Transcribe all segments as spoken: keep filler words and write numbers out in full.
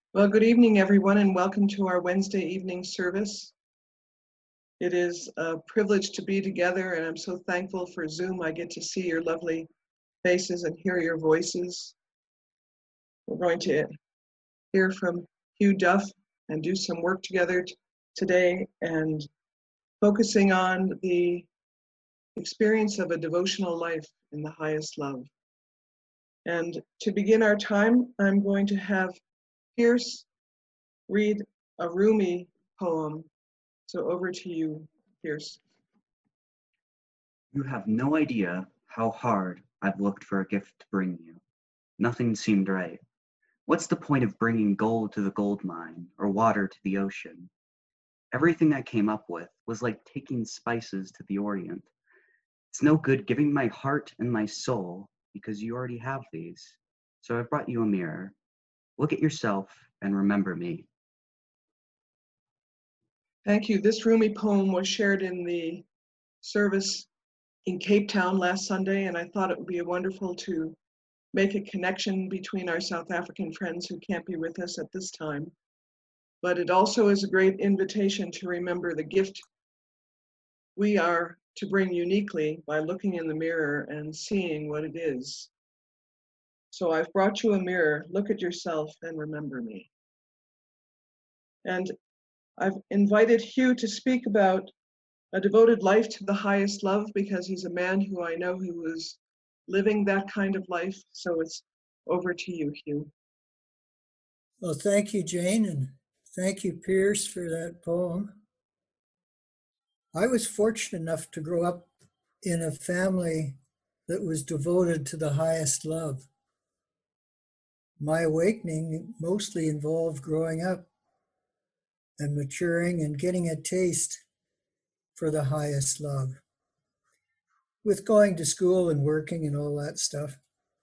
Well, good evening, everyone, and welcome to our Wednesday evening service. It is a privilege to be together, and I'm so thankful for Zoom. I get to see your lovely faces and hear your voices. We're going to hear from Hugh Duff and do some work together t- today and focusing on the experience of a devotional life in the highest love. And to begin our time, I'm going to have Pierce read a Rumi poem. So over to you, Pierce. You have no idea how hard I've looked for a gift to bring you. Nothing seemed right. What's the point of bringing gold to the gold mine or water to the ocean? Everything I came up with was like taking spices to the Orient. It's no good giving my heart and my soul because you already have these. So I've brought you a mirror. Look at yourself and remember me. Thank you. This Rumi poem was shared in the service in Cape Town last Sunday, and I thought it would be wonderful to make a connection between our South African friends who can't be with us at this time. But it also is a great invitation to remember the gift we are to bring uniquely by looking in the mirror and seeing what it is. So I've brought you a mirror. Look at yourself and remember me. And I've invited Hugh to speak about a devoted life to the highest love because he's a man who I know who is living that kind of life. So it's over to you, Hugh. Well, thank you, Jane, and thank you, Pierce, for that poem. I was fortunate enough to grow up in a family that was devoted to the highest love. My awakening mostly involved growing up and maturing and getting a taste for the highest love, with going to school and working and all that stuff.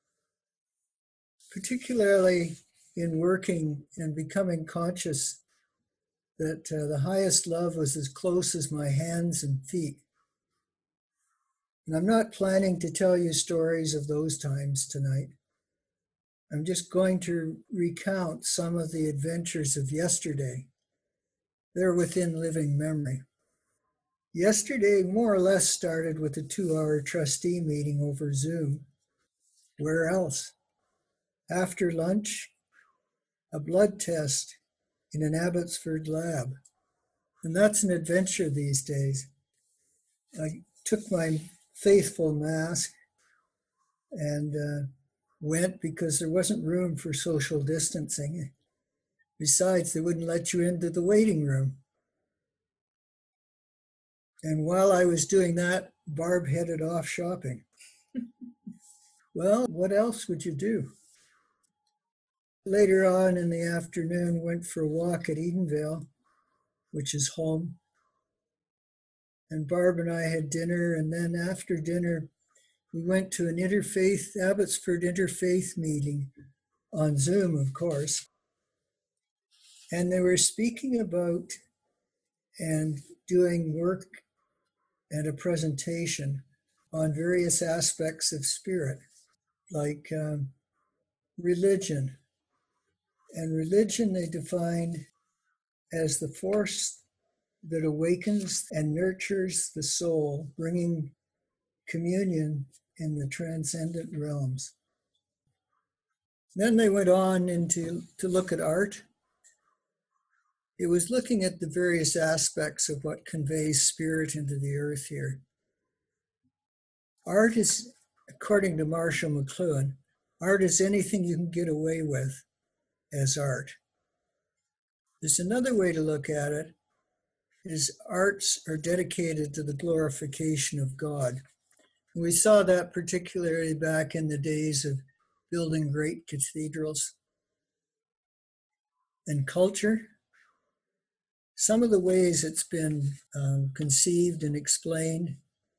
Particularly in working and becoming conscious that uh, the highest love was as close as my hands and feet. And I'm not planning to tell you stories of those times tonight. I'm just going to recount some of the adventures of yesterday. They're within living memory. Yesterday more or less started with a two-hour trustee meeting over Zoom. Where else? After lunch, a blood test in an Abbotsford lab. And that's an adventure these days. I took my faithful mask and uh, went because there wasn't room for social distancing. Besides, they wouldn't let you into the waiting room. And while I was doing that, Barb headed off shopping. Well, what else would you do? Later on in the afternoon, went for a walk at Edenvale, which is home. And Barb and I had dinner, and then after dinner, we went to an interfaith, Abbotsford interfaith meeting on Zoom, of course. And they were speaking about and doing work and a presentation on various aspects of spirit, like um, religion. And religion they defined as the force that awakens and nurtures the soul, bringing communion in the transcendent realms. Then they went on into to look at art. It was looking at the various aspects of what conveys spirit into the earth here. Art is, according to Marshall McLuhan, art is anything you can get away with as art. There's another way to look at it, is arts are dedicated to the glorification of God. We saw that particularly back in the days of building great cathedrals. And culture, some of the ways it's been um, conceived and explained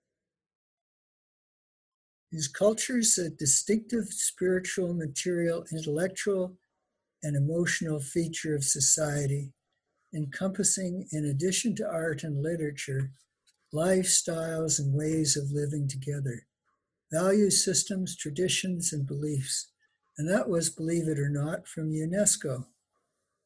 is culture is a distinctive spiritual, material, intellectual, and emotional feature of society, encompassing, in addition to art and literature, lifestyles and ways of living together, value systems, traditions, and beliefs. And that was, believe it or not, from UNESCO.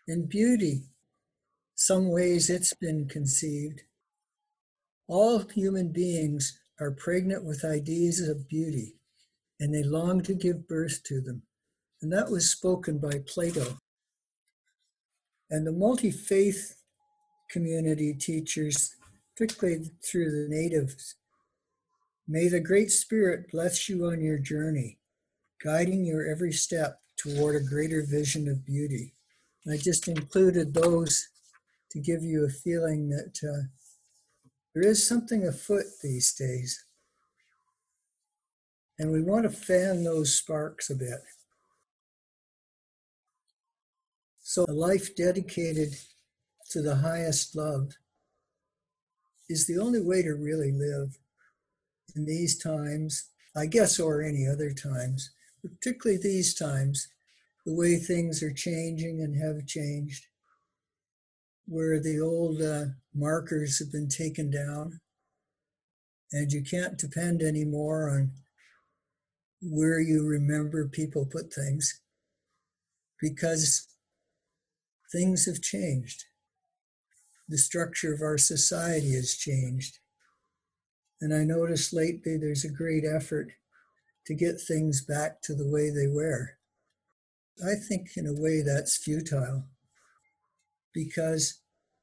In beauty, some ways it's been conceived. All human beings are pregnant with ideas of beauty, and they long to give birth to them. And that was spoken by Plato. And the multi-faith community teachers, particularly through the natives, may the Great Spirit bless you on your journey, guiding your every step toward a greater vision of beauty. And I just included those to give you a feeling that uh, there is something afoot these days. And we want to fan those sparks a bit. So a life dedicated to the highest love is the only way to really live in these times, I guess, or any other times, particularly these times, the way things are changing and have changed, where the old uh, markers have been taken down, and you can't depend anymore on where you remember people put things, because things have changed. The structure of our society has changed. And I noticed lately there's a great effort to get things back to the way they were. I think in a way that's futile, because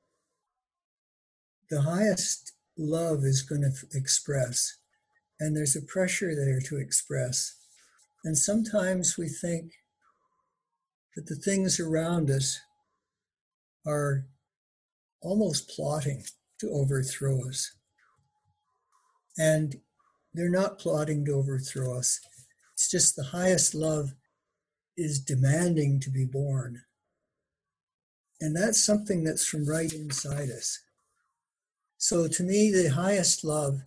the highest love is going to express, and there's a pressure there to express. And sometimes we think that the things around us are almost plotting to overthrow us. And they're not plotting to overthrow us. It's just the highest love is demanding to be born. And that's something that's from right inside us. So to me, the highest love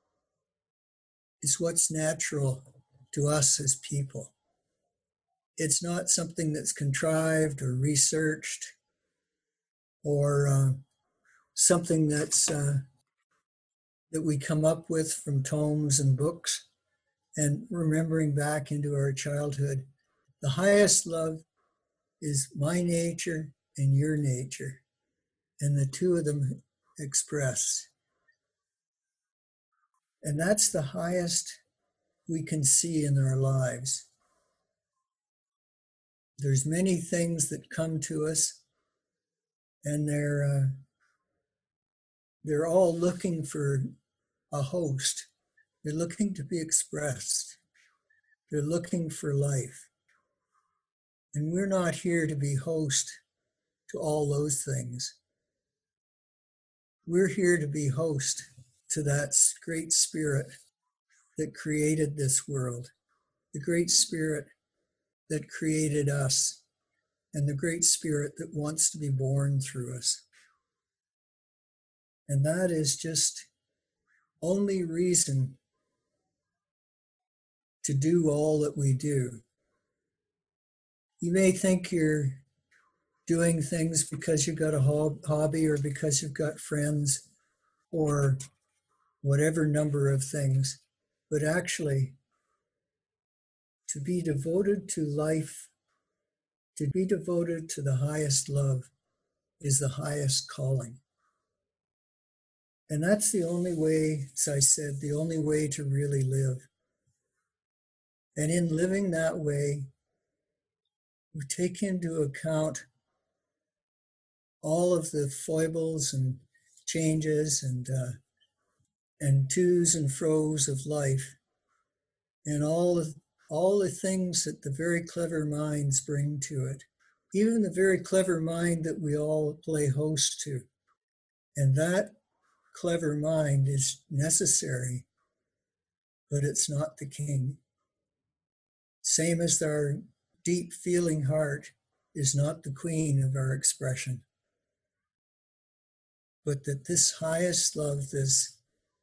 is what's natural to us as people. It's not something that's contrived or researched or uh, something that's uh, that we come up with from tomes and books and remembering back into our childhood. The highest love is my nature and your nature, and the two of them express. And that's the highest we can see in our lives. There's many things that come to us, and they're uh, they're all looking for a host. They're looking to be expressed. They're looking for life. And we're not here to be host to all those things. We're here to be host to that great spirit that created this world, the great spirit that created us, and the great spirit that wants to be born through us. And that is just only reason to do all that we do. You may think you're doing things because you've got a hobby or because you've got friends or whatever number of things, but actually to be devoted to life, to be devoted to the highest love is the highest calling. And that's the only way, as I said, the only way to really live. And in living that way, we take into account all of the foibles and changes and uh, and to's and fro's of life, and all of all the things that the very clever minds bring to it, even the very clever mind that we all play host to. And that clever mind is necessary, but it's not the king. Same as our deep feeling heart is not the queen of our expression, but that this highest love, this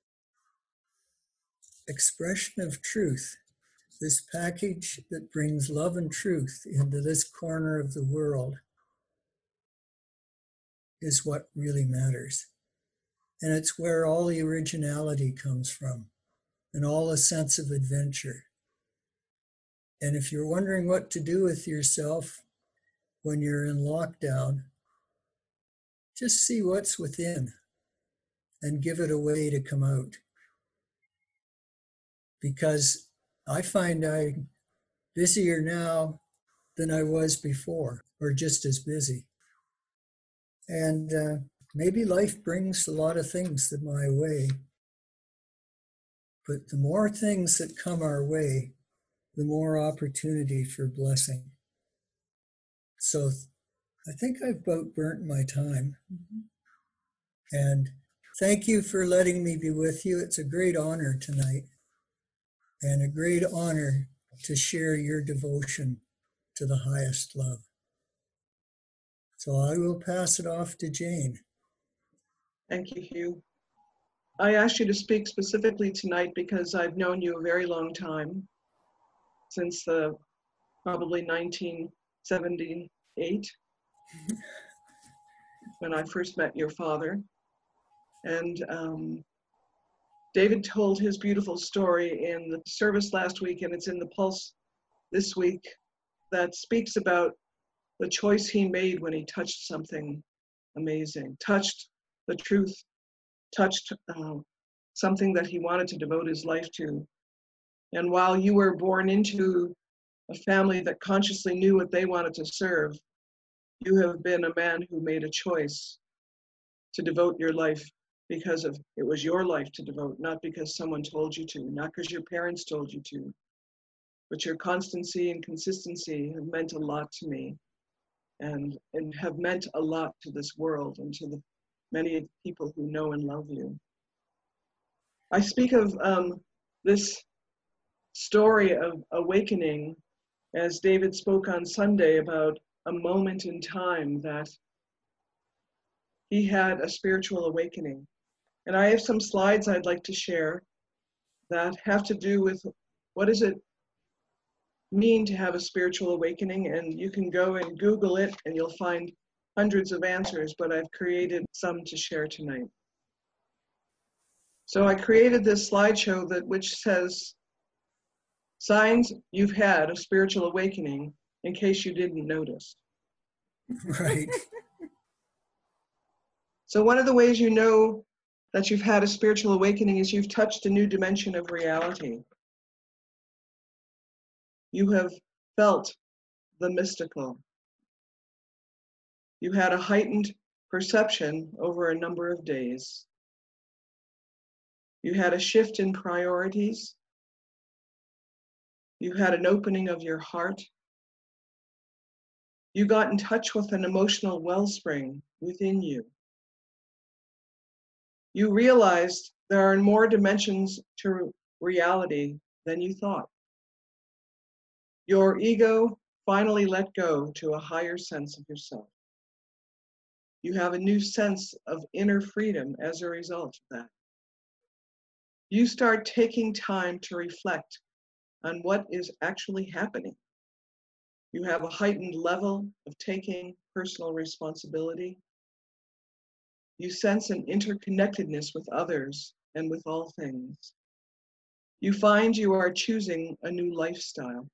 expression of truth, this package that brings love and truth into this corner of the world is what really matters. And it's where all the originality comes from and all a sense of adventure. And if you're wondering what to do with yourself, when you're in lockdown, just see what's within and give it a way to come out. Because I find I'm busier now than I was before, or just as busy. And uh, maybe life brings a lot of things that my way. But the more things that come our way, the more opportunity for blessing. So I think I've about burnt my time. Mm-hmm. And thank you for letting me be with you. It's a great honor tonight, and a great honor to share your devotion to the highest love. So I will pass it off to Jane. Thank you, Hugh. I asked you to speak specifically tonight because I've known you a very long time, since the probably nineteen seventy-eight, when I first met your father. And um, David told his beautiful story in the service last week, and it's in the Pulse this week, that speaks about the choice he made when he touched something amazing, touched the truth, touched uh, something that he wanted to devote his life to. And while you were born into a family that consciously knew what they wanted to serve, you have been a man who made a choice to devote your life because of it was your life to devote, not because someone told you to, not because your parents told you to, but your constancy and consistency have meant a lot to me, and, and have meant a lot to this world and to the many people who know and love you. I speak of um, this story of awakening, as David spoke on Sunday about a moment in time that he had a spiritual awakening. And I have some slides I'd like to share that have to do with what does it mean to have a spiritual awakening. And you can go and Google it and you'll find hundreds of answers, but I've created some to share tonight. So I created this slideshow that which says signs you've had a spiritual awakening in case you didn't notice. Right. So one of the ways you know that you've had a spiritual awakening is you've touched a new dimension of reality. You have felt the mystical. You had a heightened perception over a number of days. You had a shift in priorities. You had an opening of your heart. You got in touch with an emotional wellspring within you. You realized there are more dimensions to reality than you thought. Your ego finally let go to a higher sense of yourself. You have a new sense of inner freedom as a result of that. You start taking time to reflect on what is actually happening. You have a heightened level of taking personal responsibility. You sense an interconnectedness with others and with all things. You find you are choosing a new lifestyle.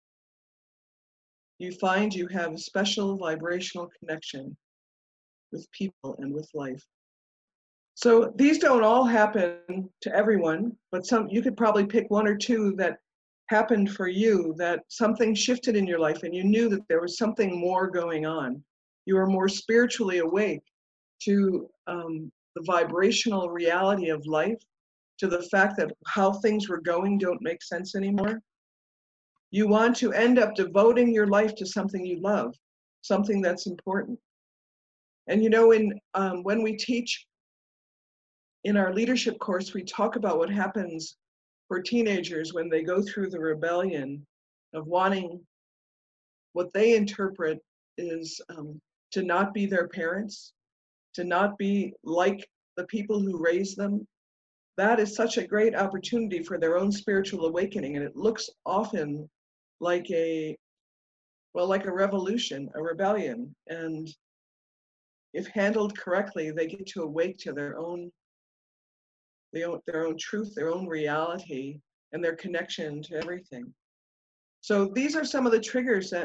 You find you have a special vibrational connection with people and with life. So these don't all happen to everyone, but some you could probably pick one or two that happened for you, that something shifted in your life and you knew that there was something more going on. You were more spiritually awake to um, the vibrational reality of life, to the fact that how things were going don't make sense anymore. You want to end up devoting your life to something you love, something that's important. And you know, in um, when we teach in our leadership course, we talk about what happens for teenagers when they go through the rebellion of wanting what they interpret is um, to not be their parents, to not be like the people who raised them. That is such a great opportunity for their own spiritual awakening. And it looks often like a, well, like a revolution, a rebellion. And if handled correctly, they get to awake to their own, their own truth, their own reality, and their connection to everything. So these are some of the triggers that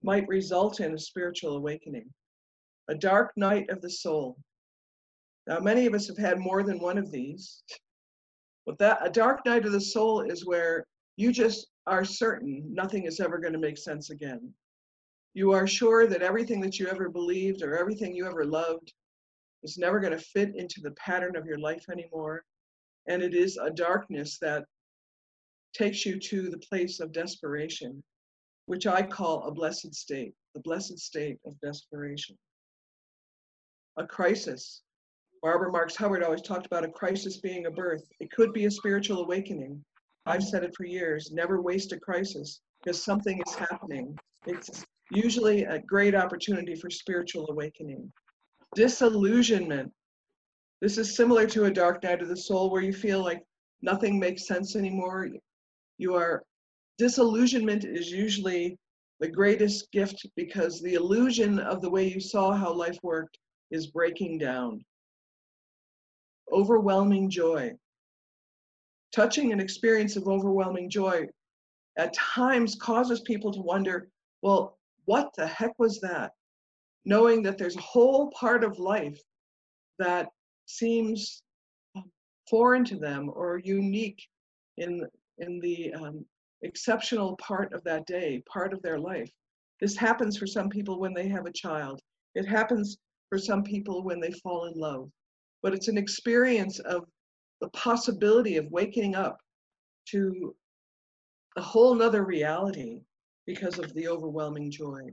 might result in a spiritual awakening. A dark night of the soul. Now, many of us have had more than one of these. But that a dark night of the soul is where you just are certain nothing is ever going to make sense again. You are sure that everything that you ever believed or everything you ever loved is never going to fit into the pattern of your life anymore. And it is a darkness that takes you to the place of desperation, which I call a blessed state, the blessed state of desperation. A crisis. Barbara Marx Hubbard always talked about a crisis being a birth. It could be a spiritual awakening. I've said it for years, never waste a crisis because something is happening. It's usually a great opportunity for spiritual awakening. Disillusionment. This is similar to a dark night of the soul where you feel like nothing makes sense anymore. You are, disillusionment is usually the greatest gift because the illusion of the way you saw how life worked is breaking down. Overwhelming joy. Touching an experience of overwhelming joy at times causes people to wonder, well, what the heck was that? Knowing that there's a whole part of life that seems foreign to them or unique in, in the um, exceptional part of that day, part of their life. This happens for some people when they have a child. It happens for some people when they fall in love. But it's an experience of the possibility of waking up to a whole nother reality because of the overwhelming joy.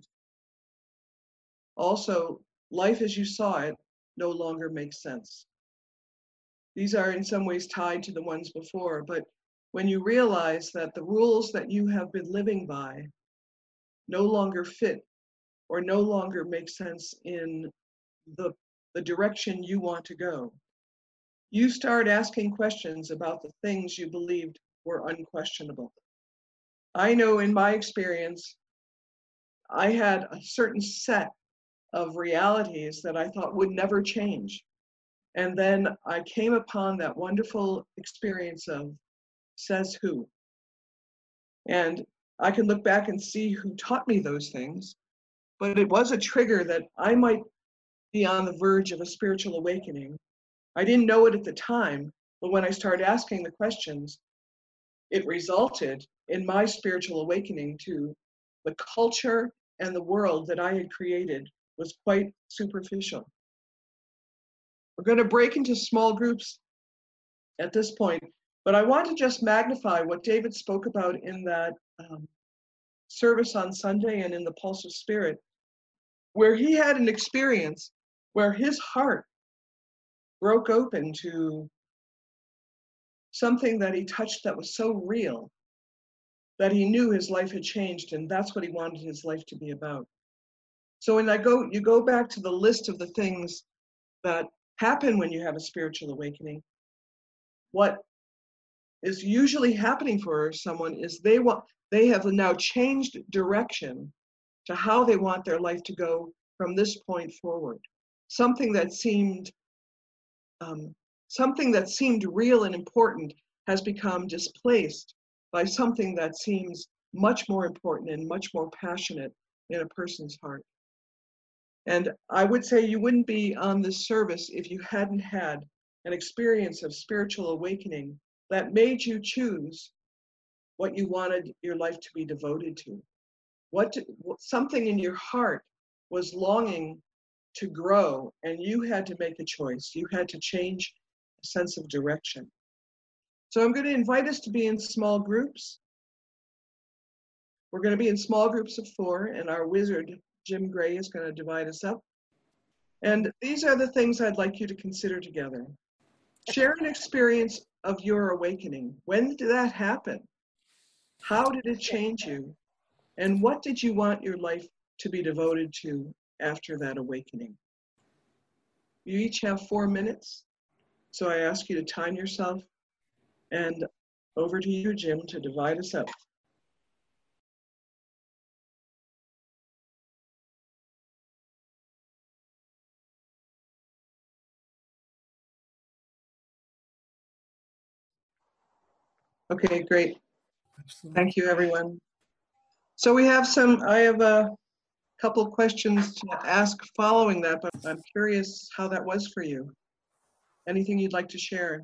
Also, life as you saw it no longer makes sense. These are in some ways tied to the ones before, but when you realize that the rules that you have been living by no longer fit or no longer make sense in the, the direction you want to go, you start asking questions about the things you believed were unquestionable. I know in my experience, I had a certain set of realities that I thought would never change. And then I came upon that wonderful experience of says who. And I can look back and see who taught me those things, but it was a trigger that I might be on the verge of a spiritual awakening. I didn't know it at the time, but when I started asking the questions, it resulted in my spiritual awakening to the culture and the world that I had created was quite superficial. We're going to break into small groups at this point, but I want to just magnify what David spoke about in that um, service on Sunday and in the Pulse of Spirit, where he had an experience where his heart broke open to something that he touched that was so real that he knew his life had changed, and that's what he wanted his life to be about. So when I go, you go back to the list of the things that happen when you have a spiritual awakening, what is usually happening for someone is they want, they have now changed direction to how they want their life to go from this point forward. Something that seemed, um, something that seemed real and important has become displaced by something that seems much more important and much more passionate in a person's heart. And I would say you wouldn't be on this service if you hadn't had an experience of spiritual awakening that made you choose what you wanted your life to be devoted to. What, to, what something in your heart was longing to grow, and you had to make a choice. You had to change a sense of direction. So I'm going to invite us to be in small groups. We're going to be in small groups of four, and our wizard, Jim Gray, is going to divide us up. And these are the things I'd like you to consider together. Share an experience of your awakening. When did that happen? How did it change you? And what did you want your life to be devoted to after that awakening? You each have four minutes. So I ask you to time yourself. And over to you, Jim, to divide us up. Okay, great. Absolutely. Thank you, everyone. So we have some, I have uh, couple questions to ask following that, but I'm curious how that was for you. Anything you'd like to share?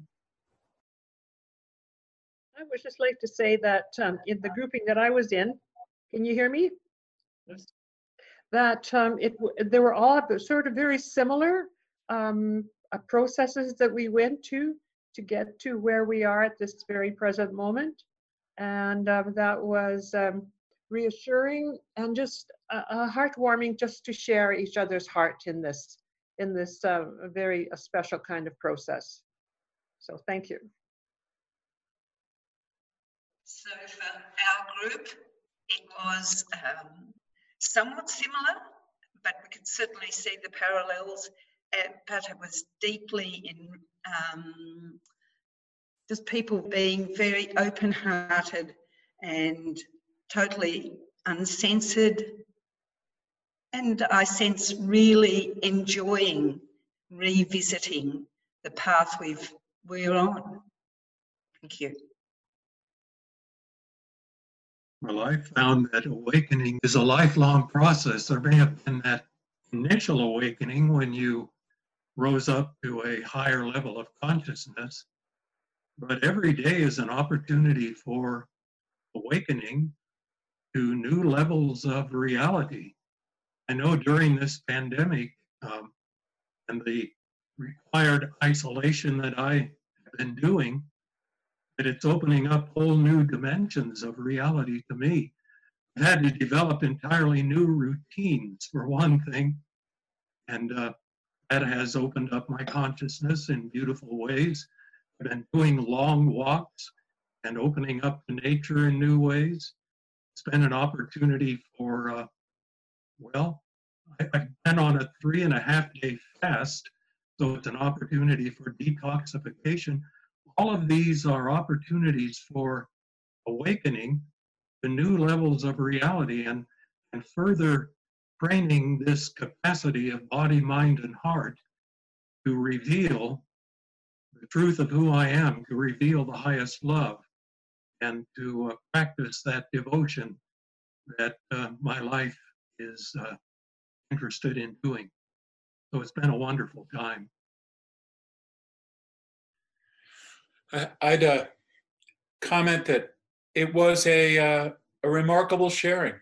I would just like to say that um, in the grouping that I was in, can you hear me? Yes. That um, it w- they were all sort of very similar um, uh, processes that we went to to get to where we are at this very present moment, and um, that was um, reassuring and just uh, uh, heartwarming just to share each other's heart in this in this uh, very uh, special kind of process. So thank you. So for our group, it was um, somewhat similar, but we could certainly see the parallels, uh, but it was deeply in um, just people being very open-hearted and totally uncensored. And I sense really enjoying revisiting the path we've, we're on. Thank you. Well, I found that awakening is a lifelong process. There may have been that initial awakening when you rose up to a higher level of consciousness, but every day is an opportunity for awakening to new levels of reality. I know during this pandemic um, and the required isolation that I have been doing, that it's opening up whole new dimensions of reality to me. I've had to develop entirely new routines, for one thing, and uh, that has opened up my consciousness in beautiful ways. I've been doing long walks and opening up to nature in new ways. It's been an opportunity for, uh, well, I, I've been on a three and a half day fast, so it's an opportunity for detoxification. All of these are opportunities for awakening to new levels of reality and, and further training this capacity of body, mind, and heart to reveal the truth of who I am, to reveal the highest love, and to uh, practice that devotion that uh, my life is uh, interested in doing. So it's been a wonderful time. I- I'd uh, comment that it was a, uh, a remarkable sharing.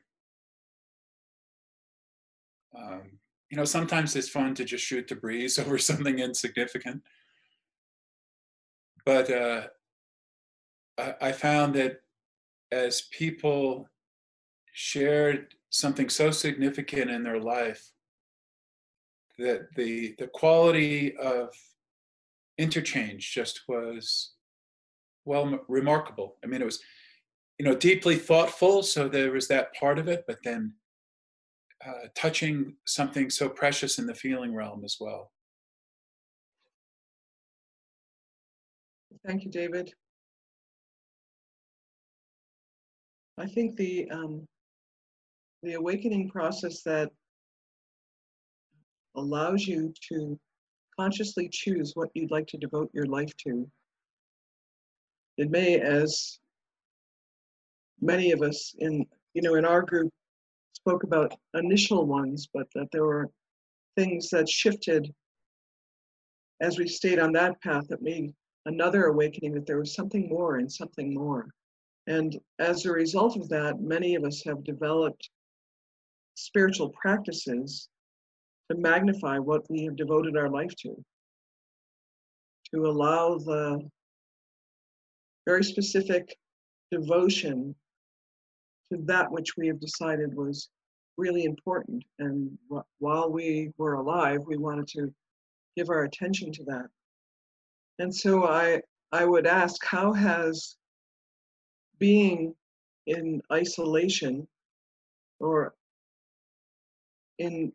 Um, you know, sometimes it's fun to just shoot the breeze over something insignificant. But uh, I, I found that as people shared something so significant in their life, that the, the quality of interchange just was, well, remarkable. I mean, it was, you know, deeply thoughtful, so there was that part of it, but then uh, touching something so precious in the feeling realm as well. Thank you, David. I think the um, the awakening process that allows you to consciously choose what you'd like to devote your life to. It may, as many of us in, you know, in our group spoke about initial ones, but that there were things that shifted as we stayed on that path that made another awakening, that there was something more and something more. And as a result of that, many of us have developed spiritual practices to magnify what we have devoted our life to, to allow the very specific devotion to that which we have decided was really important. And wh- while we were alive, we wanted to give our attention to that. And so I, I would ask, how has being in isolation or in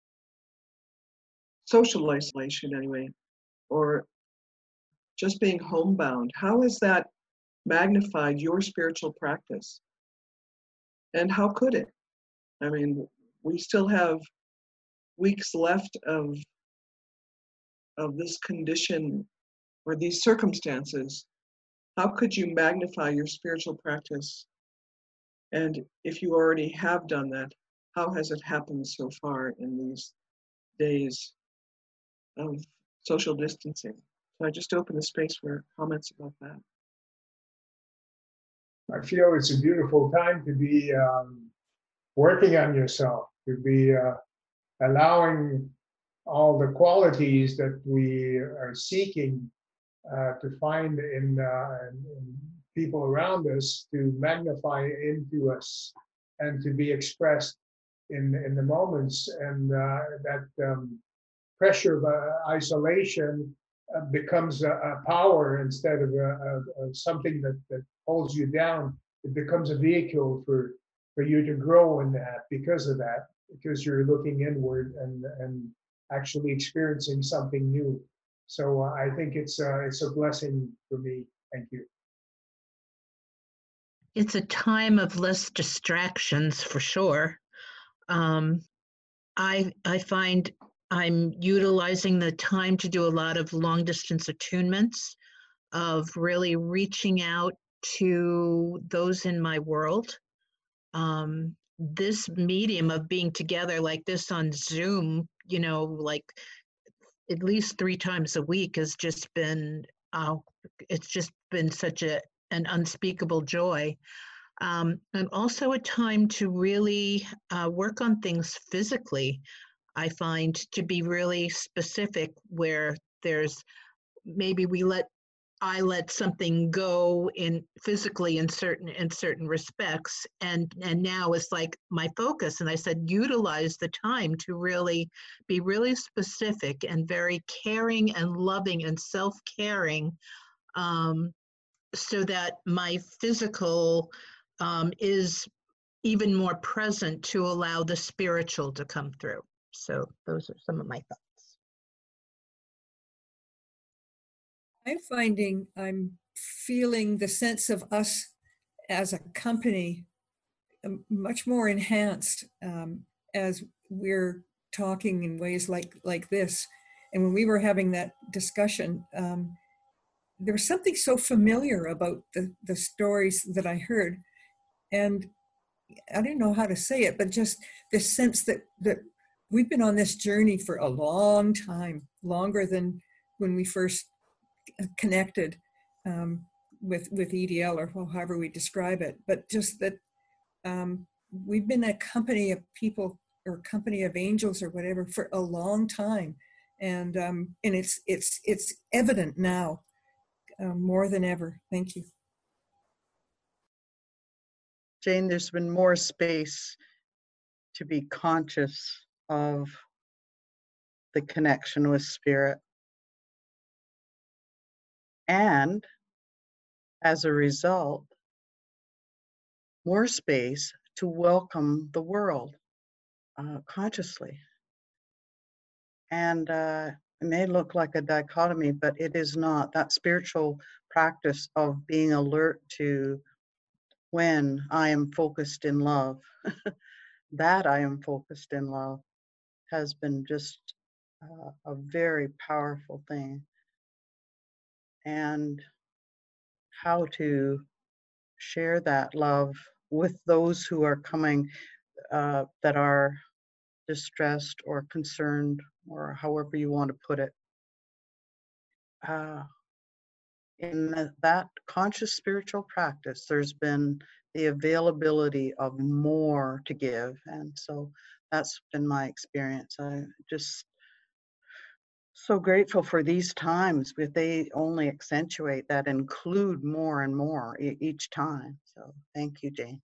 social isolation anyway, or just being homebound, how has that magnified your spiritual practice? And how could it? I mean, we still have weeks left of of this condition or these circumstances. How could you magnify your spiritual practice? And if you already have done that, how has it happened so far in these days of social distancing? So I just open the space for comments about that. I feel it's a beautiful time to be um, working on yourself, to be uh, allowing all the qualities that we are seeking uh, to find in, uh, in, in people around us to magnify into us and to be expressed in, in the moments. And uh, that um, pressure of uh, isolation uh, becomes a, a power instead of a, a, a something that, that holds you down. It becomes a vehicle for, for you to grow in that because of that, because you're looking inward and, and actually experiencing something new. So uh, I think it's uh, it's a blessing for me. Thank you. It's a time of less distractions for sure. Um, I I find I'm utilizing the time to do a lot of long distance attunements, of really reaching out to those in my world. Um, this medium of being together like this on Zoom, you know, like at least three times a week has just been, uh, it's just been such a an unspeakable joy. Um, and also a time to really uh, work on things physically. I find to be really specific where there's maybe we let I let something go in physically in certain in certain respects, and and now it's like my focus. And I said, utilize the time to really be really specific and very caring and loving and self-caring, um, so that my physical um, is even more present to allow the spiritual to come through. So those are some of my thoughts. I'm finding I'm feeling the sense of us as a company um, much more enhanced um, as we're talking in ways like like this. And when we were having that discussion, um, there was something so familiar about the, the stories that I heard. And I didn't know how to say it, but just this sense that, that we've been on this journey for a long time, longer than when we first connected um, with with E D L, or however we describe it, but just that um, we've been a company of people, or company of angels, or whatever, for a long time, and um, and it's it's it's evident now uh, more than ever. Thank you, Jane. There's been more space to be conscious of the connection with spirit. And as a result, more space to welcome the world uh, consciously. And uh, it may look like a dichotomy, but it is not. That spiritual practice of being alert to when I am focused in love, that I am focused in love, has been just uh, a very powerful thing. And how to share that love with those who are coming uh, that are distressed or concerned, or however you want to put it. Uh, in the, that conscious spiritual practice, there's been the availability of more to give. And so that's been my experience. I just so grateful for these times, but they only accentuate that, include more and more e- each time. So thank you, Jane.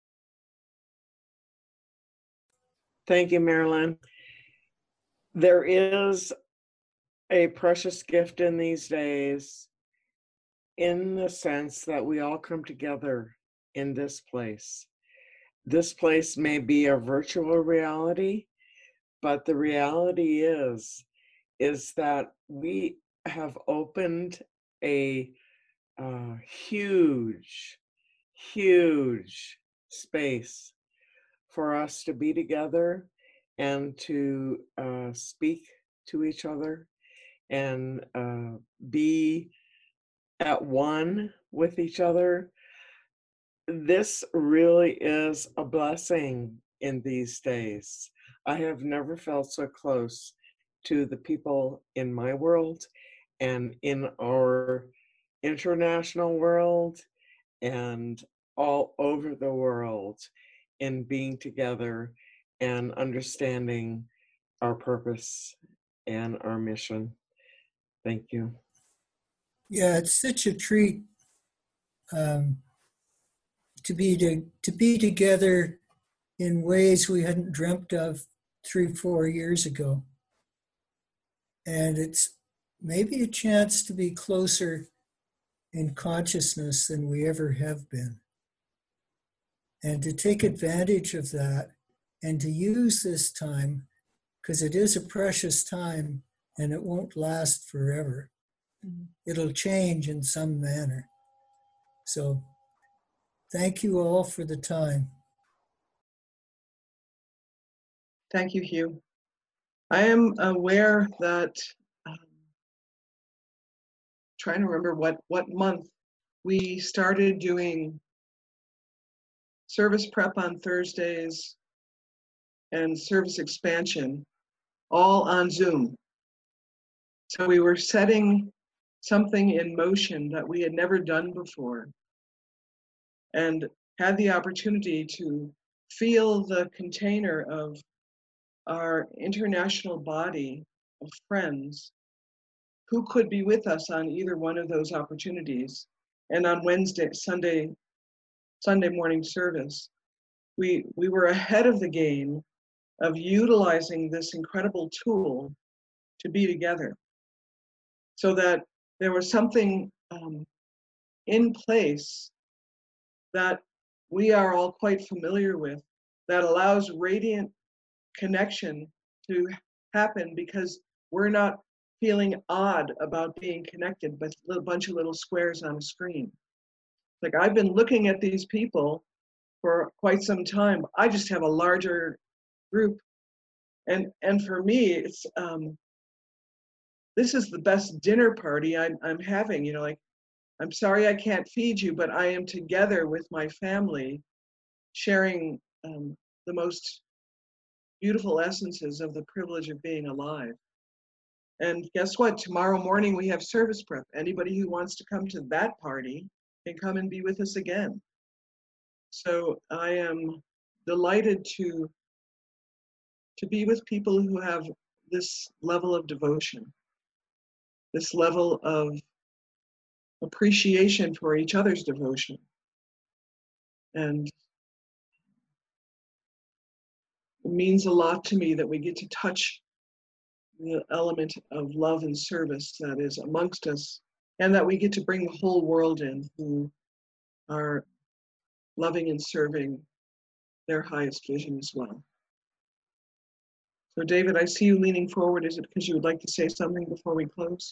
Thank you, Marilyn. There is a precious gift in these days, in the sense that we all come together in this place. This place may be a virtual reality, but the reality is, is that we have opened a uh, huge, huge space for us to be together and to uh, speak to each other and uh, be at one with each other. This really is a blessing. in these days. I have never felt so close to the people in my world and in our international world and all over the world in being together and understanding our purpose and our mission. Thank you. Yeah, it's such a treat um, to be to, to be together in ways we hadn't dreamt of three, four years ago. And it's maybe a chance to be closer in consciousness than we ever have been. And to take advantage of that and to use this time, because it is a precious time and it won't last forever. Mm-hmm. It'll change in some manner. So thank you all for the time. Thank you, Hugh. I am aware that, um, trying to remember what, what month, we started doing service prep on Thursdays and service expansion, all on Zoom. So we were setting something in motion that we had never done before and had the opportunity to feel the container of our international body of friends who could be with us on either one of those opportunities. And on Wednesday, Sunday, Sunday morning service, we, we were ahead of the game of utilizing this incredible tool to be together, so that there was something um, in place that we are all quite familiar with that allows radiant connection to happen, because we're not feeling odd about being connected with a bunch of little squares on a screen. Like, I've been looking at these people for quite some time. I just have a larger group. And, and for me, it's, um, this is the best dinner party I'm, I'm having, you know, like, I'm sorry I can't feed you, but I am together with my family, sharing um, the most beautiful essences of the privilege of being alive. And guess what? Tomorrow morning we have service prep. Anybody who wants to come to that party can come and be with us again. So I am delighted to, to be with people who have this level of devotion, this level of appreciation for each other's devotion. And it means a lot to me that we get to touch the element of love and service that is amongst us, and that we get to bring the whole world in who are loving and serving their highest vision as well. So David, I see you leaning forward. Is it because you would like to say something before we close?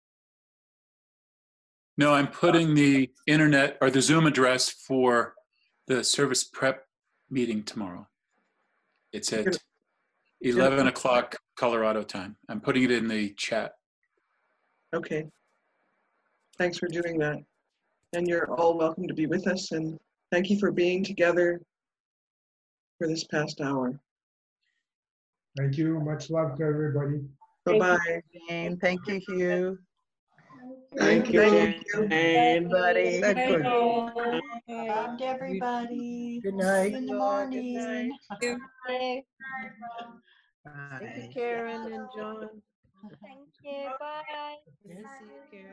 No, I'm putting the internet or the Zoom address for the service prep meeting tomorrow. It's at eleven o'clock Colorado time. I'm putting it in the chat. Okay. Thanks for doing that. And you're all welcome to be with us. And thank you for being together for this past hour. Thank you. Much love to everybody. Bye-bye. Jane. Thank you, Hugh. Thank you. Thank you, Jane. Buddy. Good. And everybody. Good night. See you in the morning. Thank Bye. you, Karen and John. Thank you. Bye. Yes, you, Karen.